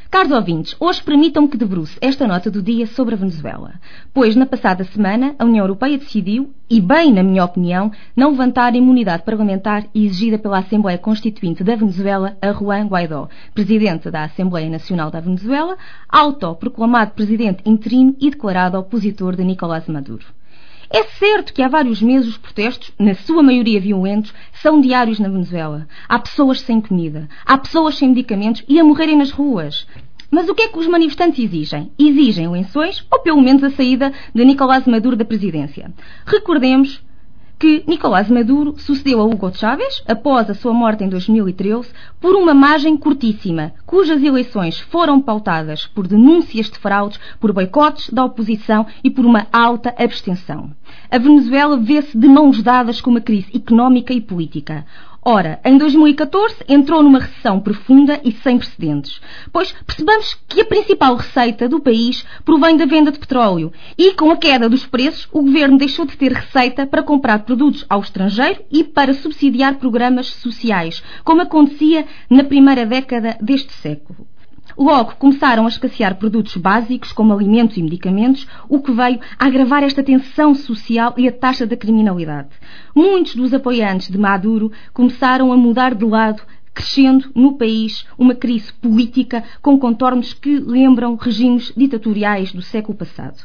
Caros ouvintes, hoje permitam-me que debruce esta nota do dia sobre a Venezuela, pois na passada semana a União Europeia decidiu, e bem na minha opinião, não levantar a imunidade parlamentar exigida pela Assembleia Constituinte da Venezuela a Juan Guaidó, presidente da Assembleia Nacional da Venezuela, autoproclamado presidente interino e declarado opositor de Nicolás Maduro. É certo que há vários meses os protestos, na sua maioria violentos, são diários na Venezuela. Há pessoas sem comida, há pessoas sem medicamentos e a morrerem nas ruas. Mas o que é que os manifestantes exigem? Exigem eleições ou pelo menos a saída de Nicolás Maduro da presidência. Recordemos que Nicolás Maduro sucedeu a Hugo Chávez, após a sua morte em 2013, por uma margem curtíssima, cujas eleições foram pautadas por denúncias de fraudes, por boicotes da oposição e por uma alta abstenção. A Venezuela vê-se de mãos dadas com uma crise económica e política. Ora, em 2014 entrou numa recessão profunda e sem precedentes, pois percebamos que a principal receita do país provém da venda de petróleo e, com a queda dos preços, o governo deixou de ter receita para comprar produtos ao estrangeiro e para subsidiar programas sociais, como acontecia na primeira década deste século. Logo, começaram a escassear produtos básicos, como alimentos e medicamentos, o que veio a agravar esta tensão social e a taxa da criminalidade. Muitos dos apoiantes de Maduro começaram a mudar de lado, crescendo no país uma crise política com contornos que lembram regimes ditatoriais do século passado.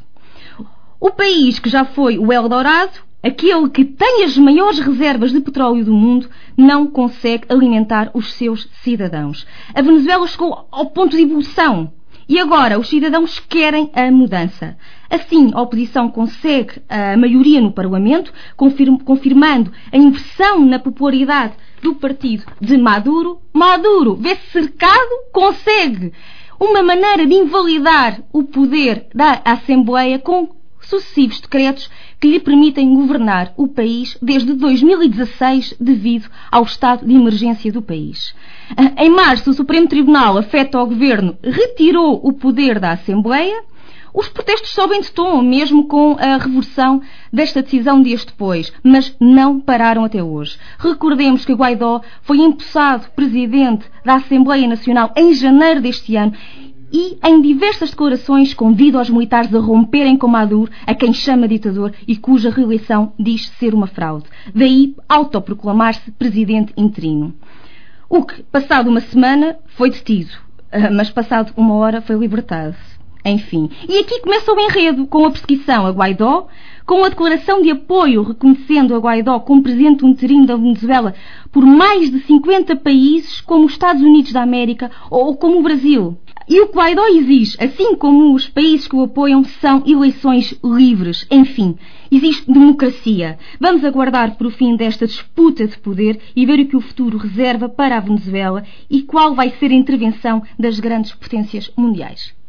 O país que já foi o Eldorado, aquele que tem as maiores reservas de petróleo do mundo, não consegue alimentar os seus cidadãos. A Venezuela chegou ao ponto de ebulição e agora os cidadãos querem a mudança. Assim, a oposição consegue a maioria no Parlamento, confirmando a inversão na popularidade do partido de Maduro. Maduro vê-se cercado, consegue uma maneira de invalidar o poder da Assembleia com sucessivos decretos que lhe permitem governar o país desde 2016 devido ao estado de emergência do país. Em março, o Supremo Tribunal, afeto ao governo, retirou o poder da Assembleia. Os protestos sobem de tom, mesmo com a reversão desta decisão dias depois, mas não pararam até hoje. Recordemos que Guaidó foi empossado presidente da Assembleia Nacional em janeiro deste ano e, em diversas declarações, convida os militares a romperem com Maduro, a quem chama ditador e cuja reeleição diz ser uma fraude. Daí autoproclamar-se presidente interino. O que, passado uma semana, foi detido, mas passado uma hora foi libertado. Enfim, e aqui começa o enredo, com a perseguição a Guaidó, com a declaração de apoio reconhecendo a Guaidó como presidente interino da Venezuela por mais de 50 países, como os Estados Unidos da América ou como o Brasil. E o que Guaidó exige, assim como os países que o apoiam, são eleições livres. Enfim, existe democracia. Vamos aguardar por o fim desta disputa de poder e ver o que o futuro reserva para a Venezuela e qual vai ser a intervenção das grandes potências mundiais.